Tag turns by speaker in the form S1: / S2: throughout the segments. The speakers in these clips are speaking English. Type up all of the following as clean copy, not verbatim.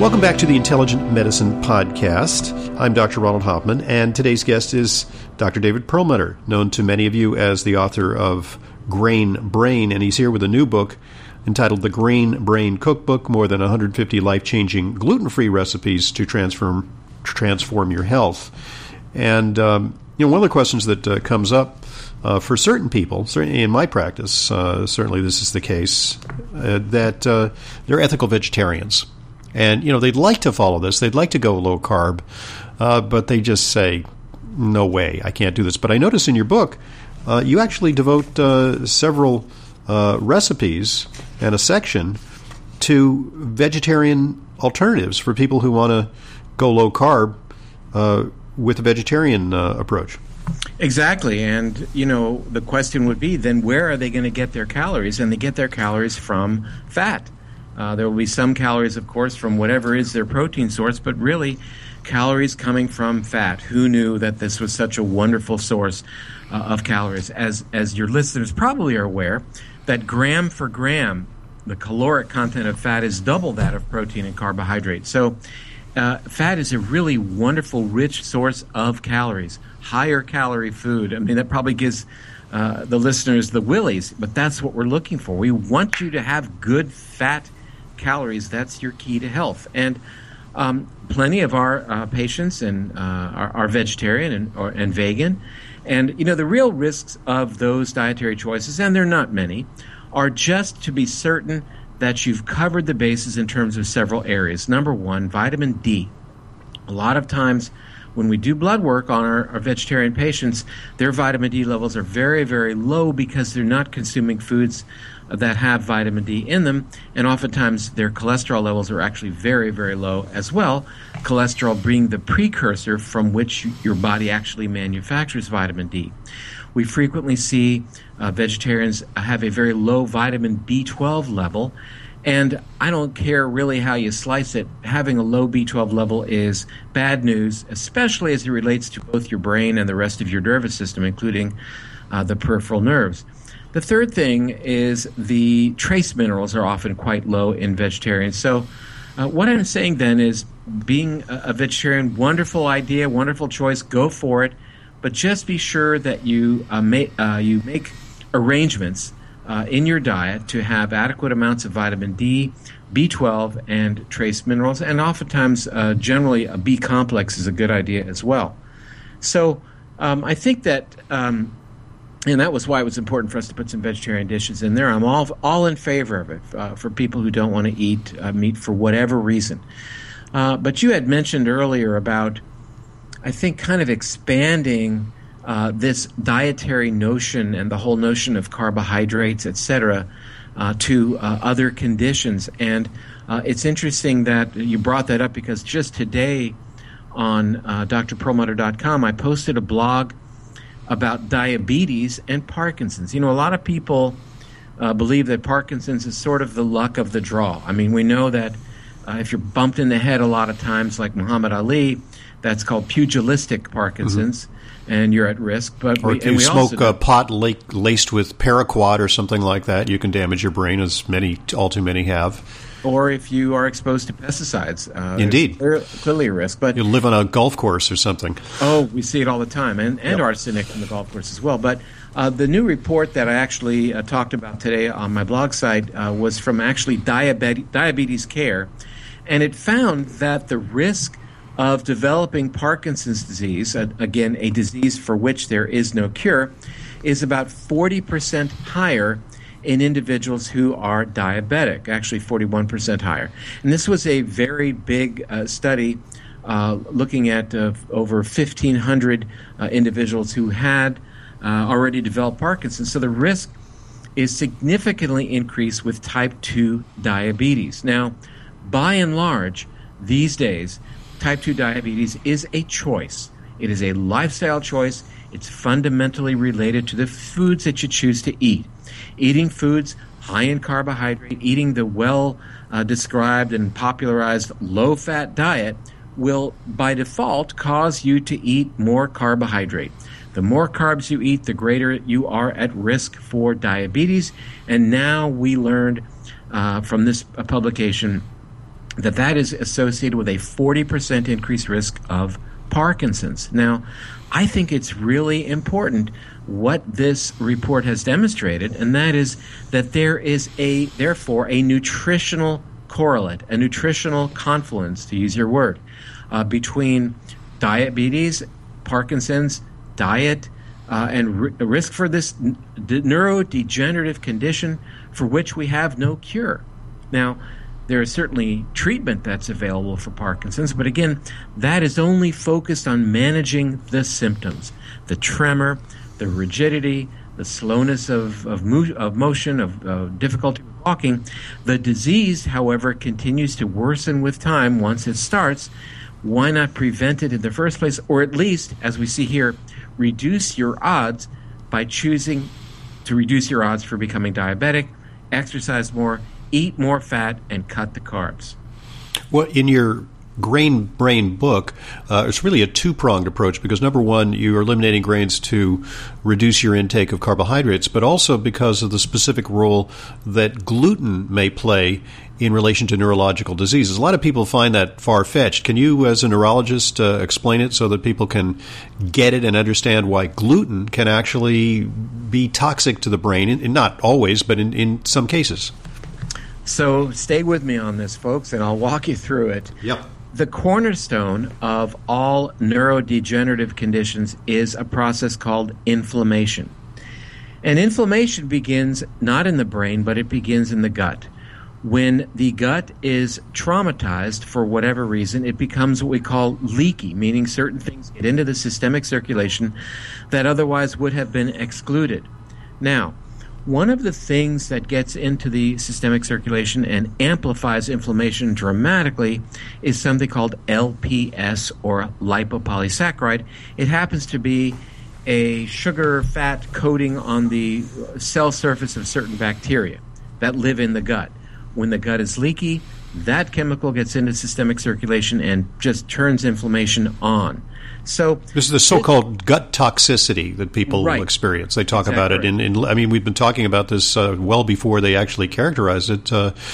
S1: Welcome back to the Intelligent Medicine Podcast. I'm Dr. Ronald Hoffman, and today's guest is Dr. David Perlmutter, known to many of you as the author of Grain Brain, and he's here with a new book entitled The Grain Brain Cookbook, more than 150 life-changing gluten-free recipes to transform your health. And one of the questions that comes up for certain people, certainly in my practice, certainly this is the case, that they're ethical vegetarians. And, they'd like to follow this. They'd like to go low carb, but they just say, no way, I can't do this. But I notice in your book, you actually devote several recipes and a section to vegetarian alternatives for people who want to go low carb with a vegetarian approach.
S2: Exactly. And, the question would be, then where are they going to get their calories? And they get their calories from fat. There will be some calories, of course, from whatever is their protein source, but really calories coming from fat. Who knew that this was such a wonderful source of calories? As your listeners probably are aware, that gram for gram, the caloric content of fat is double that of protein and carbohydrate. So fat is a really wonderful, rich source of calories, higher calorie food. I mean, that probably gives the listeners the willies, but that's what we're looking for. We want you to have good fat calories. That's your key to health. And plenty of our patients and are vegetarian and vegan. And, the real risks of those dietary choices, and they're not many, are just to be certain that you've covered the bases in terms of several areas. Number one, vitamin D. A lot of times when we do blood work on our vegetarian patients, their vitamin D levels are very, very low because they're not consuming foods that have vitamin D in them, and oftentimes their cholesterol levels are actually very, very low as well, cholesterol being the precursor from which your body actually manufactures vitamin D. We frequently see vegetarians have a very low vitamin B12 level, and I don't care really how you slice it, having a low B12 level is bad news, especially as it relates to both your brain and the rest of your nervous system, including the peripheral nerves. The third thing is the trace minerals are often quite low in vegetarians. So what I'm saying then is being a vegetarian, wonderful idea, wonderful choice, go for it, but just be sure that you make arrangements in your diet to have adequate amounts of vitamin D, B12, and trace minerals, and oftentimes generally a B complex is a good idea as well. So I think that and that was why it was important for us to put some vegetarian dishes in there. I'm all in favor of it for people who don't want to eat meat for whatever reason. But you had mentioned earlier about, I think, kind of expanding this dietary notion and the whole notion of carbohydrates, etc., to other conditions. And it's interesting that you brought that up because just today on drperlmutter.com, I posted a blog about diabetes and Parkinson's. A lot of people believe that Parkinson's is sort of the luck of the draw. I mean, we know that if you're bumped in the head a lot of times, like Muhammad Ali, that's called pugilistic Parkinson's, and you're at risk. But
S1: if you smoke pot laced with paraquat or something like that, you can damage your brain, as all too many have.
S2: Or if you are exposed to pesticides.
S1: Indeed.
S2: Clearly a risk. But
S1: you live on a golf course or something.
S2: Oh, we see it all the time. And arsenic on the golf course as well. But the new report that I actually talked about today on my blog site was from actually Diabetes Care. And it found that the risk of developing Parkinson's disease, again, a disease for which there is no cure, is about 40% higher in individuals who are diabetic, actually 41% higher. And this was a very big study looking at over 1,500 individuals who had already developed Parkinson's. So the risk is significantly increased with type 2 diabetes. Now, by and large, these days, type 2 diabetes is a choice. It is a lifestyle choice. It's fundamentally related to the foods that you choose to eat. Eating foods high in carbohydrate, eating the well-described and popularized low-fat diet will, by default, cause you to eat more carbohydrate. The more carbs you eat, the greater you are at risk for diabetes. And now we learned from this publication that is associated with a 40% increased risk of Parkinson's. Now, I think it's really important what this report has demonstrated, and that is that there is therefore a nutritional correlate, a nutritional confluence, to use your word, between diabetes, Parkinson's, diet, and risk for this neurodegenerative condition for which we have no cure. Now, there is certainly treatment that's available for Parkinson's, but again, that is only focused on managing the symptoms, the tremor, the rigidity, the slowness of motion, of difficulty walking. The disease, however, continues to worsen with time once it starts. Why not prevent it in the first place, or at least, as we see here, reduce your odds by choosing to reduce your odds for becoming diabetic, exercise more, eat more fat, and cut the carbs.
S1: Well, in your Grain Brain book, it's really a two-pronged approach because, number one, you are eliminating grains to reduce your intake of carbohydrates, but also because of the specific role that gluten may play in relation to neurological diseases. A lot of people find that far-fetched. Can you, as a neurologist, explain it so that people can get it and understand why gluten can actually be toxic to the brain, and not always, but in some cases?
S2: So stay with me on this, folks, and I'll walk you through it.
S1: Yep.
S2: The cornerstone of all neurodegenerative conditions is a process called inflammation. And inflammation begins not in the brain, but it begins in the gut. When the gut is traumatized for whatever reason, it becomes what we call leaky, meaning certain things get into the systemic circulation that otherwise would have been excluded. Now, one of the things that gets into the systemic circulation and amplifies inflammation dramatically is something called LPS, or lipopolysaccharide. It happens to be a sugar fat coating on the cell surface of certain bacteria that live in the gut. When the gut is leaky, that chemical gets into systemic circulation and just turns inflammation on. So
S1: this is the so-called gut toxicity that people experience. They talk about it I mean, we've been talking about this well before they actually characterized it.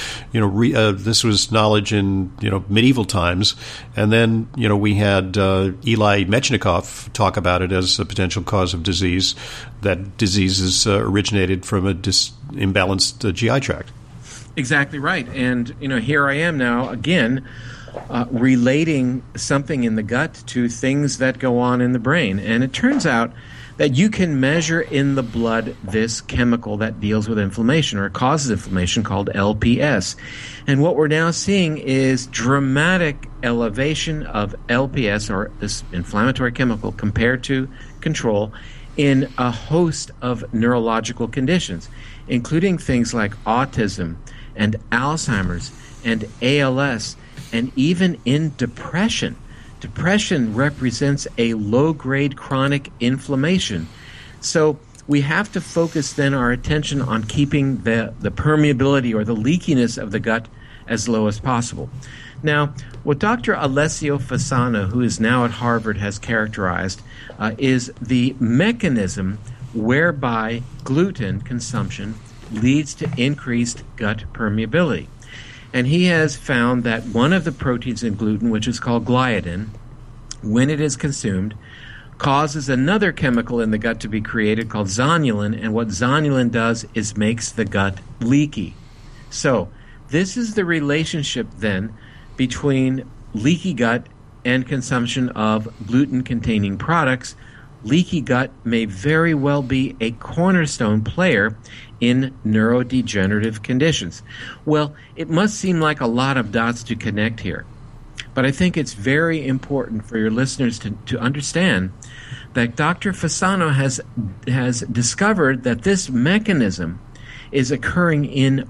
S1: This was knowledge in medieval times, and then we had Eli Metchnikoff talk about it as a potential cause of disease. That diseases originated from a imbalanced GI tract.
S2: Exactly right, and here I am now again. Relating something in the gut to things that go on in the brain. And it turns out that you can measure in the blood this chemical that deals with inflammation or causes inflammation called LPS. And what we're now seeing is dramatic elevation of LPS, or this inflammatory chemical, compared to control in a host of neurological conditions, including things like autism and Alzheimer's and ALS, and even in depression. Depression represents a low-grade chronic inflammation. So we have to focus then our attention on keeping the permeability or the leakiness of the gut as low as possible. Now, what Dr. Alessio Fasano, who is now at Harvard, has characterized is the mechanism whereby gluten consumption leads to increased gut permeability. And he has found that one of the proteins in gluten, which is called gliadin, when it is consumed, causes another chemical in the gut to be created called zonulin, and what zonulin does is makes the gut leaky. So this is the relationship then between leaky gut and consumption of gluten-containing products. Leaky gut may very well be a cornerstone player in neurodegenerative conditions. Well, it must seem like a lot of dots to connect here, but I think it's very important for your listeners to understand that Dr. Fasano has discovered that this mechanism is occurring in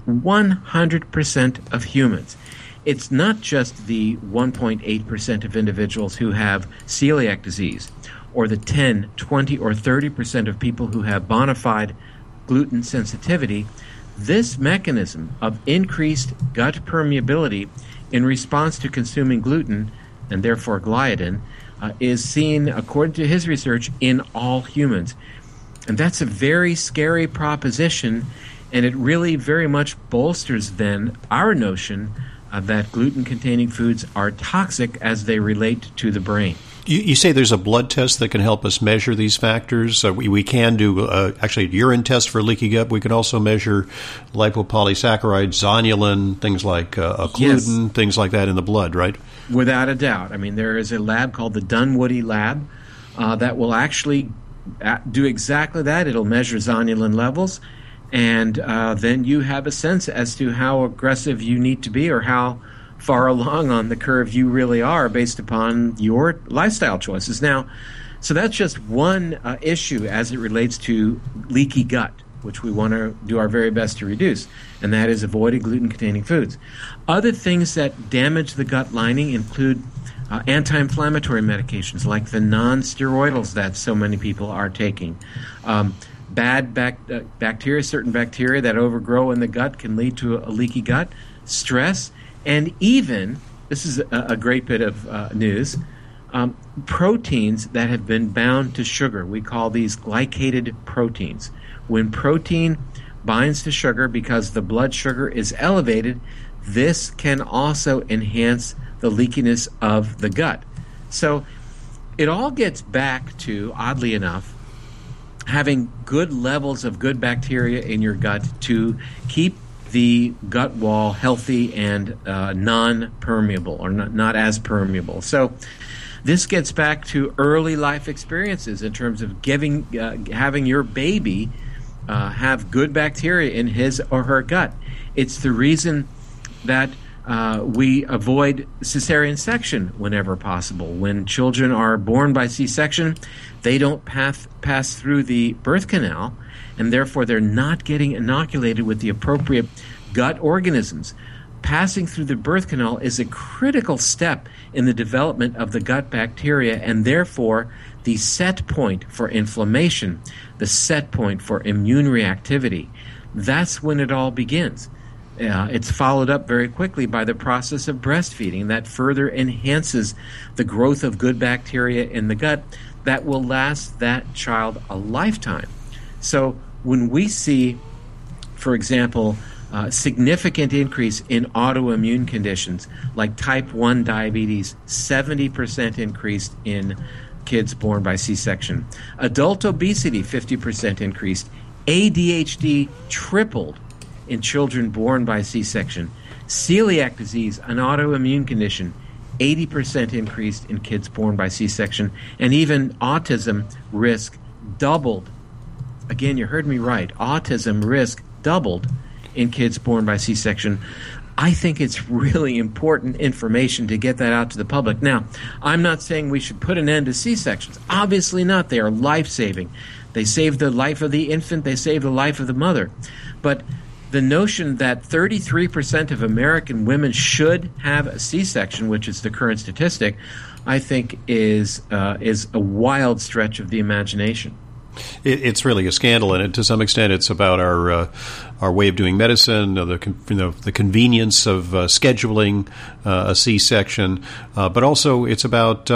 S2: 100% of humans. It's not just the 1.8% of individuals who have celiac disease, or the 10, 20, or 30% of people who have bona fide gluten sensitivity. This mechanism of increased gut permeability in response to consuming gluten, and therefore gliadin, is seen, according to his research, in all humans. And that's a very scary proposition, and it really very much bolsters then our notion that gluten-containing foods are toxic as they relate to the brain.
S1: You say there's a blood test that can help us measure these factors. We can do actually a urine test for leaky gut. We can also measure lipopolysaccharides, zonulin, things like gluten, yes, things like that in the blood, right?
S2: Without a doubt. I mean, there is a lab called the Dunwoody lab that will actually do exactly that. It'll measure zonulin levels, and then you have a sense as to how aggressive you need to be or how far along on the curve you really are based upon your lifestyle choices. Now, so that's just one issue as it relates to leaky gut, which we want to do our very best to reduce, and that is avoiding gluten-containing foods. Other things that damage the gut lining include anti-inflammatory medications like the non-steroidals that so many people are taking. Bad bacteria, certain bacteria that overgrow in the gut can lead to a leaky gut, stress, and even, this is a great bit of news, proteins that have been bound to sugar. We call these glycated proteins. When protein binds to sugar because the blood sugar is elevated, this can also enhance the leakiness of the gut. So it all gets back to, oddly enough, having good levels of good bacteria in your gut to keep the gut wall healthy and non-permeable, or not as permeable. So this gets back to early life experiences in terms of having your baby have good bacteria in his or her gut. It's the reason that we avoid cesarean section whenever possible. When children are born by C-section, they don't pass through the birth canal, and therefore they're not getting inoculated with the appropriate gut organisms. Passing through the birth canal is a critical step in the development of the gut bacteria, and therefore the set point for inflammation, the set point for immune reactivity. That's when it all begins. It's followed up very quickly by the process of breastfeeding that further enhances the growth of good bacteria in the gut that will last that child a lifetime. So when we see, for example, significant increase in autoimmune conditions like type 1 diabetes, 70% increased in kids born by C-section. Adult obesity, 50% increased. ADHD tripled in children born by C-section. Celiac disease, an autoimmune condition, 80% increased in kids born by C-section. And even autism risk doubled. Again, you heard me right. Autism risk doubled in kids born by C-section. I think it's really important information to get that out to the public. Now, I'm not saying we should put an end to C-sections. Obviously not. They are life-saving. They save the life of the infant. They save the life of the mother. But the notion that 33% of American women should have a C-section, which is the current statistic, I think is a wild stretch of the imagination.
S1: It's really a scandal, and to some extent, it's about our way of doing medicine, the convenience of scheduling a C-section, but also it's about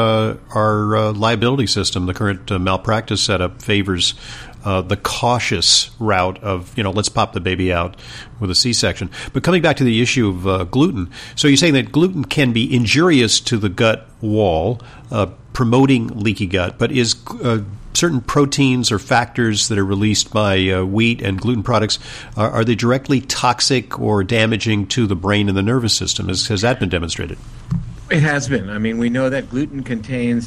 S1: our liability system. The current malpractice setup favors the cautious route of, let's pop the baby out with a C-section. But coming back to the issue of gluten, so you're saying that gluten can be injurious to the gut wall, promoting leaky gut, but is certain proteins or factors that are released by wheat and gluten products, are they directly toxic or damaging to the brain and the nervous system? Has that been demonstrated?
S2: It has been. I mean, we know that gluten contains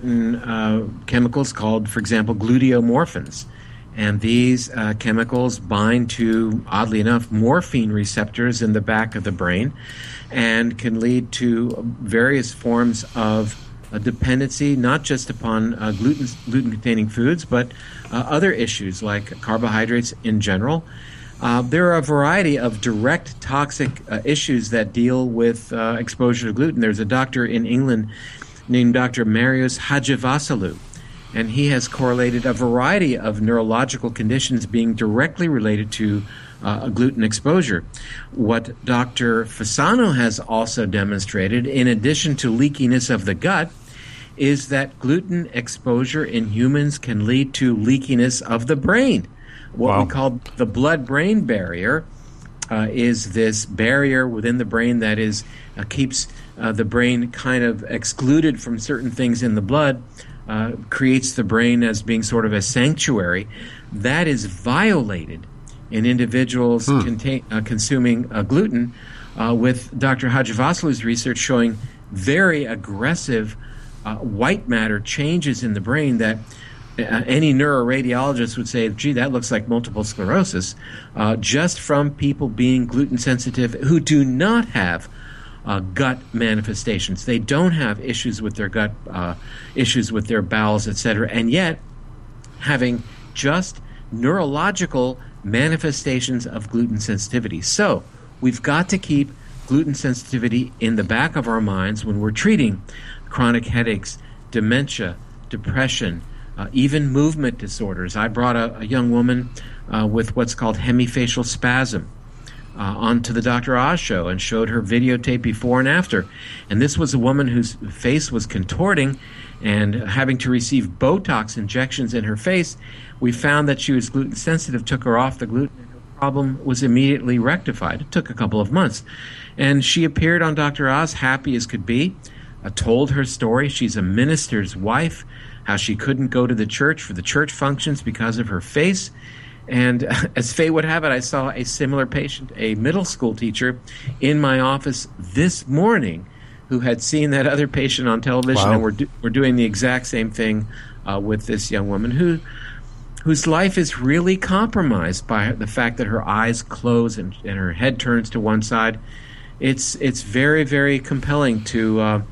S2: certain chemicals called, for example, gluteomorphins. And these chemicals bind to, oddly enough, morphine receptors in the back of the brain and can lead to various forms of a dependency, not just upon gluten-containing foods, but other issues like carbohydrates in general. There are a variety of direct toxic issues that deal with exposure to gluten. There's a doctor in England named Dr. Marius Hadjivassiliou, and he has correlated a variety of neurological conditions being directly related to gluten exposure. What Dr. Fasano has also demonstrated, in addition to leakiness of the gut, is that gluten exposure in humans can lead to leakiness of the brain, what we call the blood-brain barrier. is this barrier within the brain that is keeps the brain kind of excluded from certain things in the blood, creates the brain as being sort of a sanctuary. That is violated in individuals consuming gluten, with Dr. Hajivasulu's research showing very aggressive white matter changes in the brain that any neuroradiologist would say, gee, that looks like multiple sclerosis, just from people being gluten sensitive who do not have gut manifestations. They don't have issues with their gut, issues with their bowels, etc., and yet having just neurological manifestations of gluten sensitivity. So we've got to keep gluten sensitivity in the back of our minds when we're treating chronic headaches, dementia, depression, even movement disorders. I brought a young woman with what's called hemifacial spasm onto the Dr. Oz show and showed her videotape before and after. And this was a woman whose face was contorting and having to receive Botox injections in her face. We found that she was gluten sensitive, took her off the gluten, and her problem was immediately rectified. It took a couple of months. And she appeared on Dr. Oz happy as could be, told her story. She's a minister's wife, how she couldn't go to the church for the church functions because of her face. And as fate would have it, I saw a similar patient, a middle school teacher, in my office this morning who had seen that other patient on television. Wow. And we're doing the exact same thing with this young woman whose life is really compromised by the fact that her eyes close and her head turns to one side. It's very, very compelling to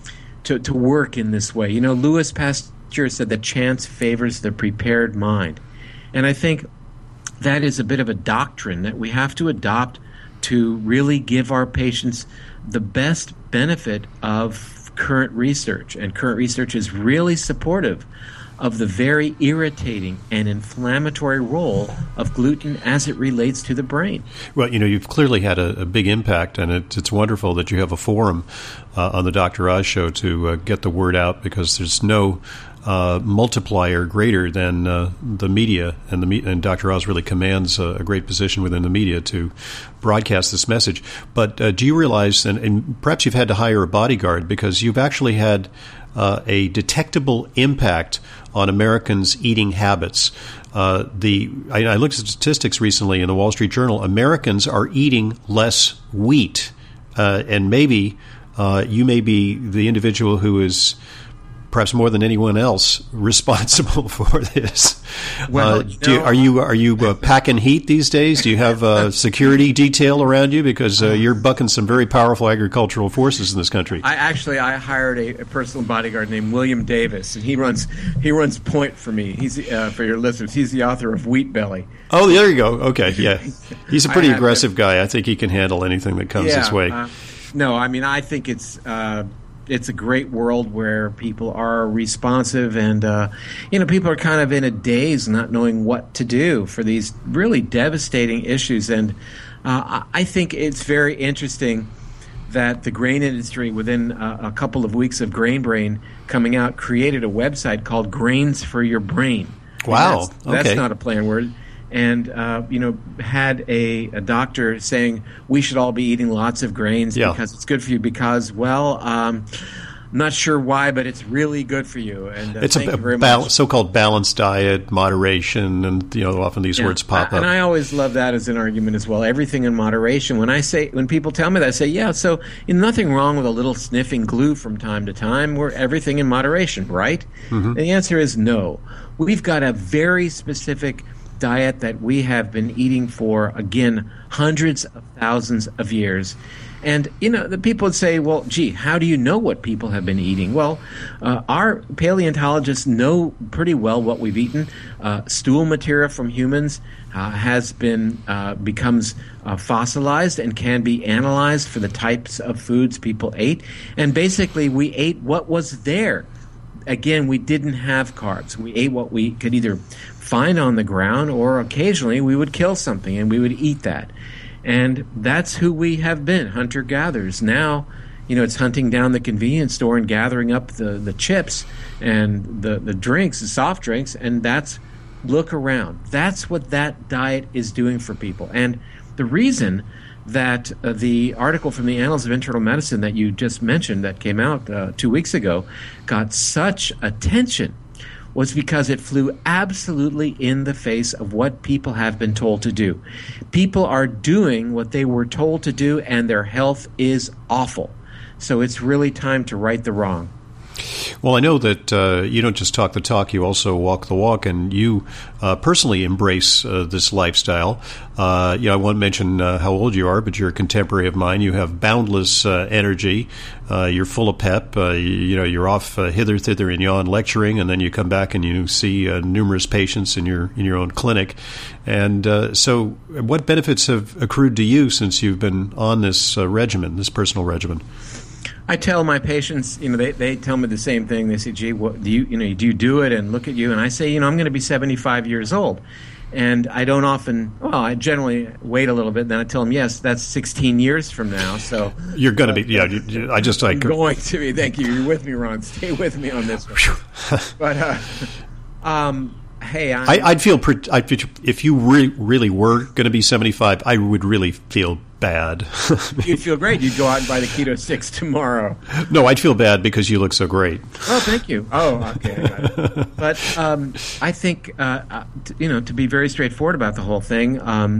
S2: work in this way. You know, Louis Pasteur said that chance favors the prepared mind. And I think that is a bit of a doctrine that we have to adopt to really give our patients the best benefit of current research. And current research is really supportive of the very irritating and inflammatory role of gluten as it relates to the brain.
S1: Well, you know, you've clearly had a big impact, and it's wonderful that you have a forum on the Dr. Oz show to get the word out, because there's no multiplier greater than the media, and Dr. Oz really commands a great position within the media to broadcast this message. But do you realize, and perhaps you've had to hire a bodyguard, because you've actually had a detectable impact on Americans' eating habits. I looked at statistics recently in the Wall Street Journal. Americans are eating less wheat, and maybe you may be the individual who is perhaps more than anyone else responsible for this.
S2: Well,
S1: are you packing heat these days? Do you have a security detail around you? Because you're bucking some very powerful agricultural forces in this country.
S2: I hired a personal bodyguard named William Davis, and he runs Point for me. He's for your listeners. He's the author of Wheat Belly.
S1: Oh, there you go. Okay, yeah, he's a pretty aggressive guy. I think he can handle anything that comes his way.
S2: No, I mean, I think it's a great world where people are responsive, and people are kind of in a daze, not knowing what to do for these really devastating issues. And I think it's very interesting that the grain industry, within a couple of weeks of Grain Brain coming out, created a website called Grains for Your Brain.
S1: Wow,
S2: that's not a play on word. And had a doctor saying we should all be eating lots of grains because it's good for you. Because, I'm not sure why, but it's really good for you. And
S1: it's a so-called balanced diet, moderation, and often these words pop up.
S2: And I always love that as an argument as well. Everything in moderation. When people tell me that, I say, so nothing wrong with a little sniffing glue from time to time. We're everything in moderation, right? Mm-hmm. And the answer is no. We've got a very specific diet that we have been eating for, again, hundreds of thousands of years. And, the people would say, well, gee, how do you know what people have been eating? Well, our paleontologists know pretty well what we've eaten. Stool material from humans becomes fossilized and can be analyzed for the types of foods people ate. And basically, we ate what was there. Again, we didn't have carbs. We ate what we could either find on the ground, or occasionally we would kill something and we would eat that. And that's who we have been, hunter-gatherers. Now, it's hunting down the convenience store and gathering up the chips and the drinks, the soft drinks, and look around. That's what that diet is doing for people. And The reason that the article from the Annals of Internal Medicine that you just mentioned that came out 2 weeks ago got such attention was because it flew absolutely in the face of what people have been told to do. People are doing what they were told to do, and their health is awful. So it's really time to right the wrong.
S1: Well, I know that you don't just talk the talk, you also walk the walk, and you personally embrace this lifestyle. I won't mention how old you are, but you're a contemporary of mine. You have boundless energy. You're full of pep. You're off hither, thither, and yon lecturing, and then you come back and you see numerous patients in your own clinic. And so what benefits have accrued to you since you've been on this regimen, this personal regimen?
S2: I tell my patients, they tell me the same thing. They say, "Gee, what, do you do it?" And look at you, and I say, I'm going to be 75 years old, and I don't often. Well, I generally wait a little bit. Then I tell them, "Yes, that's 16 years from now." So
S1: you're going to be, yeah.
S2: I'm going to be. Thank you. You're with me, Ron. Stay with me on this one. But hey,
S1: I'd feel if you really were going to be 75, I would really feel bad.
S2: You'd feel great. You'd go out and buy the Keto 6 tomorrow.
S1: No, I'd feel bad because you look so great.
S2: Oh, thank you. Oh, okay. I got it. But I think, to be very straightforward about the whole thing,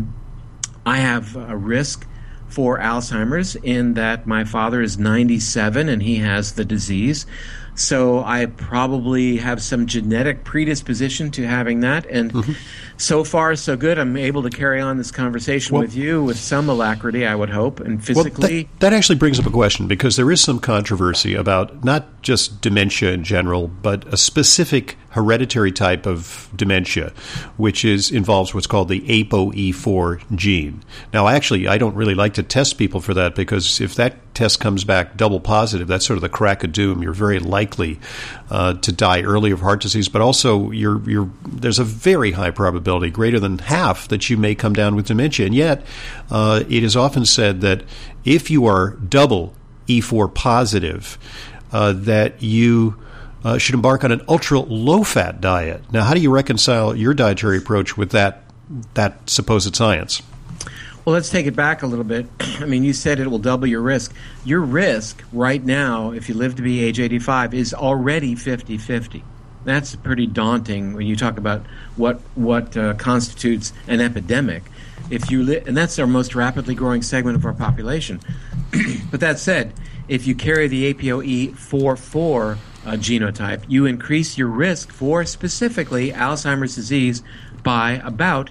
S2: I have a risk for Alzheimer's in that my father is 97 and he has the disease. So I probably have some genetic predisposition to having that. And so far, so good. I'm able to carry on this conversation with you with some alacrity, I would hope, and physically.
S1: Well, that actually brings up a question, because there is some controversy about not just dementia in general, but a specific hereditary type of dementia, which involves what's called the ApoE4 gene. Now, actually, I don't really like to test people for that, because if that test comes back double positive, that's sort of the crack of doom. You're very likely to die early of heart disease, but also there's a very high probability, greater than half, that you may come down with dementia. And yet, it is often said that if you are double E4 positive, that you should embark on an ultra-low-fat diet. Now, how do you reconcile your dietary approach with that supposed science?
S2: Well, let's take it back a little bit. I mean, you said it will double your risk. Your risk right now, if you live to be age 85, is already 50-50. That's pretty daunting when you talk about what constitutes an epidemic. And that's our most rapidly growing segment of our population. But that said, if you carry the ApoE44 genotype, you increase your risk for specifically Alzheimer's disease by about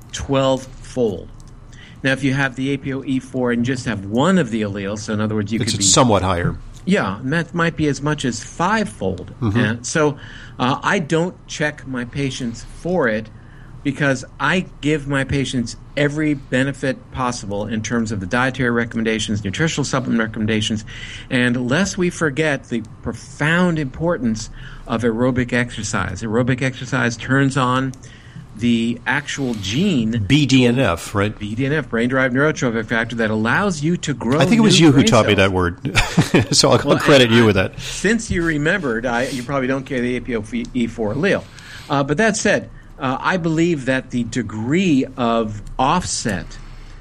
S2: 12-fold. Now, if you have the ApoE4 and just have one of the alleles, so in other words,
S1: it's somewhat higher.
S2: Yeah, and that might be as much as 5-fold. So I don't check my patients for it, because I give my patients every benefit possible in terms of the dietary recommendations, nutritional supplement recommendations, and lest we forget the profound importance of aerobic exercise. Aerobic exercise turns on the actual gene
S1: BDNF, right?
S2: BDNF, brain-derived neurotrophic factor, that allows you to grow.
S1: I think it was you who taught me that word, so I'll credit you with that.
S2: Since you remembered, you probably don't carry the ApoE4 allele. But that said, I believe that the degree of offset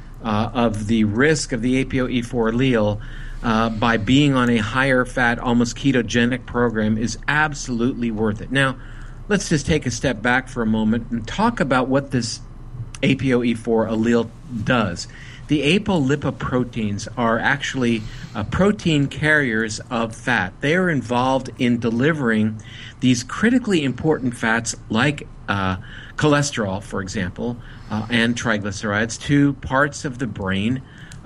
S2: of the risk of the ApoE4 allele by being on a higher fat, almost ketogenic program is absolutely worth it. Now, let's just take a step back for a moment and talk about what this ApoE4 allele does. The apolipoproteins are actually protein carriers of fat. They are involved in delivering these critically important fats like cholesterol, for example, and triglycerides to parts of the brain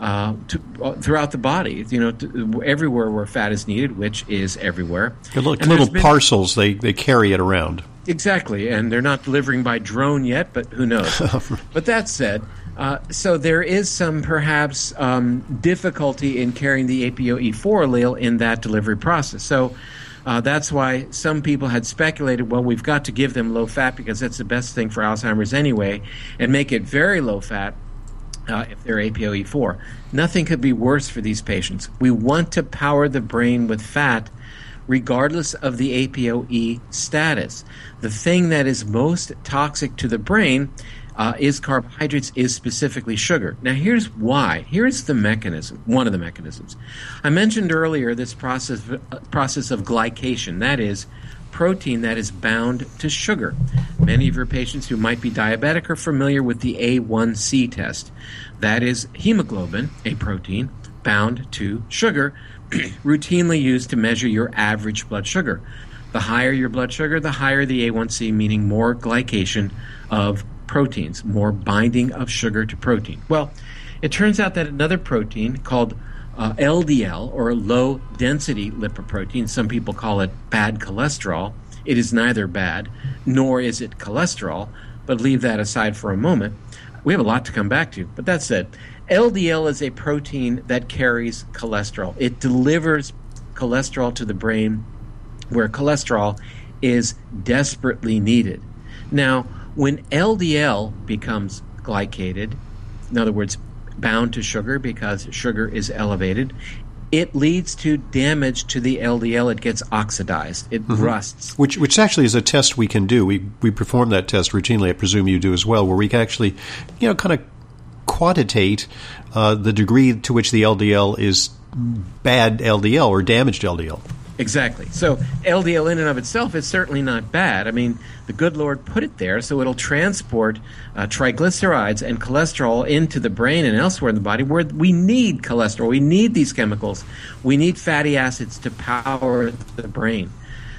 S2: throughout the body, everywhere where fat is needed, which is everywhere.
S1: They're little parcels, they carry it around.
S2: Exactly, and they're not delivering by drone yet, but who knows. But that said, so there is some perhaps difficulty in carrying the ApoE4 allele in that delivery process. So that's why some people had speculated, well, we've got to give them low fat because that's the best thing for Alzheimer's anyway, and make it very low fat if they're ApoE4. Nothing could be worse for these patients. We want to power the brain with fat regardless of the ApoE status. The thing that is most toxic to the brain is carbohydrates, is specifically sugar. Now, here's why. Here's the mechanism, one of the mechanisms. I mentioned earlier this process of glycation, that is, protein that is bound to sugar. Many of your patients who might be diabetic are familiar with the A1C test. That is hemoglobin, a protein, bound to sugar, routinely used to measure your average blood sugar. The higher your blood sugar, the higher the A1C, meaning more glycation of proteins, more binding of sugar to protein. Well, it turns out that another protein called LDL, or low density lipoprotein, some people call it bad cholesterol. It is neither bad nor is it cholesterol, but leave that aside for a moment. We have a lot to come back to, but that said, LDL is a protein that carries cholesterol. It delivers cholesterol to the brain where cholesterol is desperately needed. Now, when LDL becomes glycated, in other words, bound to sugar because sugar is elevated, it leads to damage to the LDL. It gets oxidized. It rusts.
S1: Which actually is a test we can do. We perform that test routinely. I presume you do as well, where we can actually, kind of quantitate the degree to which the LDL is bad LDL or damaged LDL.
S2: Exactly. So LDL in and of itself is certainly not bad. I mean, the good Lord put it there so it'll transport triglycerides and cholesterol into the brain and elsewhere in the body where we need cholesterol. We need these chemicals. We need fatty acids to power the brain.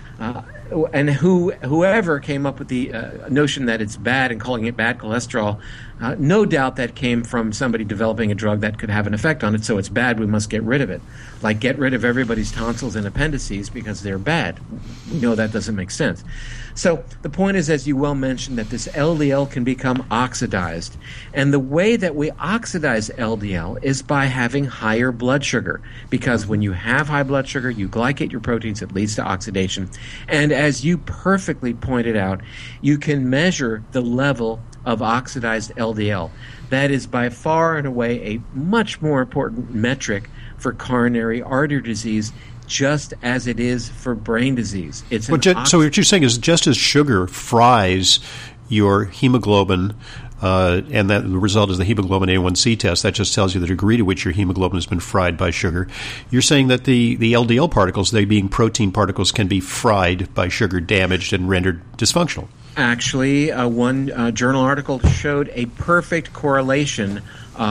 S2: And whoever came up with the notion that it's bad and calling it bad cholesterol, no doubt that came from somebody developing a drug that could have an effect on it, so it's bad, we must get rid of it. Like get rid of everybody's tonsils and appendices because they're bad. We know that doesn't make sense. So the point is, as you well mentioned, that this LDL can become oxidized. And the way that we oxidize LDL is by having higher blood sugar. Because when you have high blood sugar, you glycate your proteins, it leads to oxidation. And as you perfectly pointed out, you can measure the level of oxidized LDL. That is by far and away a much more important metric for coronary artery disease, just as it is for brain disease. So
S1: what you're saying is just as sugar fries your hemoglobin, and that the result is the hemoglobin A1C test, that just tells you the degree to which your hemoglobin has been fried by sugar. You're saying that the LDL particles, they being protein particles, can be fried by sugar, damaged, and rendered dysfunctional.
S2: Actually, one journal article showed a perfect correlation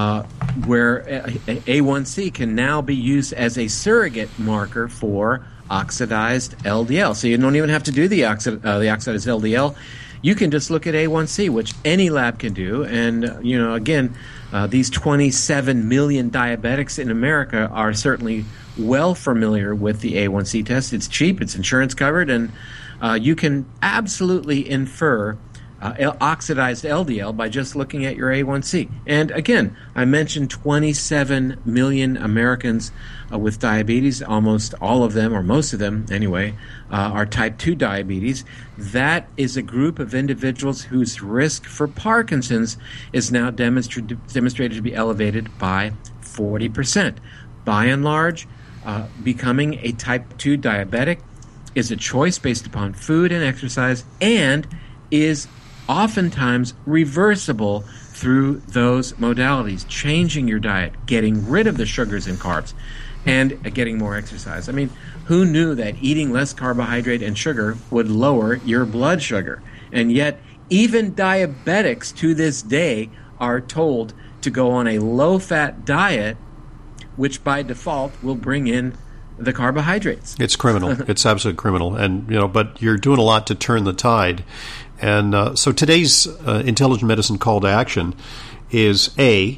S2: where A1C can now be used as a surrogate marker for oxidized LDL. So you don't even have to do the oxidized LDL. You can just look at A1C, which any lab can do. And, again, these 27 million diabetics in America are certainly well familiar with the A1C test. It's cheap, it's insurance covered, and you can absolutely infer oxidized LDL by just looking at your A1C. And again, I mentioned 27 million Americans with diabetes. Almost all of them, or most of them anyway, are type 2 diabetes. That is a group of individuals whose risk for Parkinson's is now demonstrated to be elevated by 40%. By and large, becoming a type 2 diabetic is a choice based upon food and exercise, and is oftentimes reversible through those modalities, changing your diet, getting rid of the sugars and carbs, and getting more exercise. I mean, who knew that eating less carbohydrate and sugar would lower your blood sugar? And yet, even diabetics to this day are told to go on a low-fat diet, which by default will bring in the carbohydrates.
S1: It's criminal. It's absolutely criminal. And, but you're doing a lot to turn the tide. And so today's intelligent medicine call to action is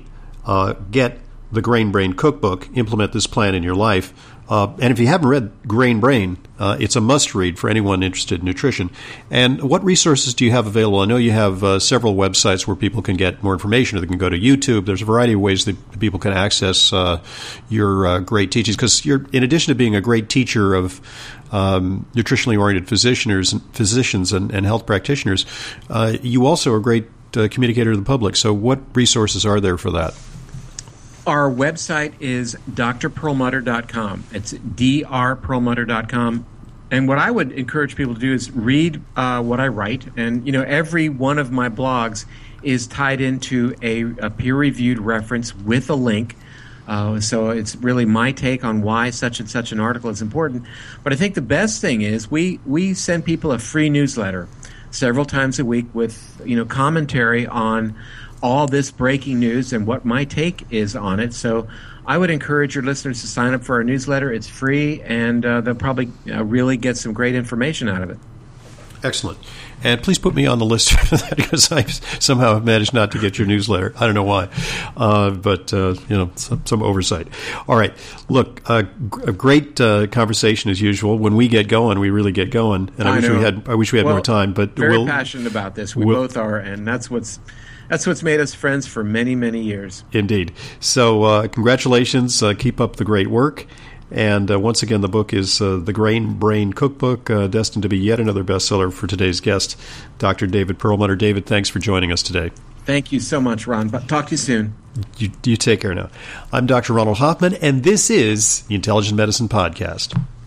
S1: get the Grain Brain Cookbook, implement this plan in your life. And if you haven't read Grain Brain, it's a must-read for anyone interested in nutrition. And what resources do you have available? I know you have several websites where people can get more information, or they can go to YouTube. There's a variety of ways that people can access your great teachings, because you're, in addition to being a great teacher of nutritionally oriented physicians and health practitioners, you also are a great communicator to the public. So what resources are there for that?
S2: Our website is drperlmutter.com. It's drperlmutter.com. And what I would encourage people to do is read what I write. And, every one of my blogs is tied into a peer-reviewed reference with a link. So it's really my take on why such and such an article is important. But I think the best thing is we send people a free newsletter several times a week with commentary on all this breaking news and what my take is on it. So I would encourage your listeners to sign up for our newsletter. It's free, and they'll probably really get some great information out of it.
S1: Excellent. And please put me on the list for that, because I somehow have managed not to get your newsletter. I don't know why, but some oversight. All right. Look, a great conversation as usual. When we get going, we really get going. And I wish we had more time. But
S2: very passionate about this. We both are, and that's what's made us friends for many, many years.
S1: Indeed. So congratulations. Keep up the great work. And once again, the book is The Grain Brain Cookbook, destined to be yet another bestseller for today's guest, Dr. David Perlmutter. David, thanks for joining us today.
S2: Thank you so much, Ron. Talk to you soon.
S1: You take care now. I'm Dr. Ronald Hoffman, and this is the Intelligent Medicine Podcast.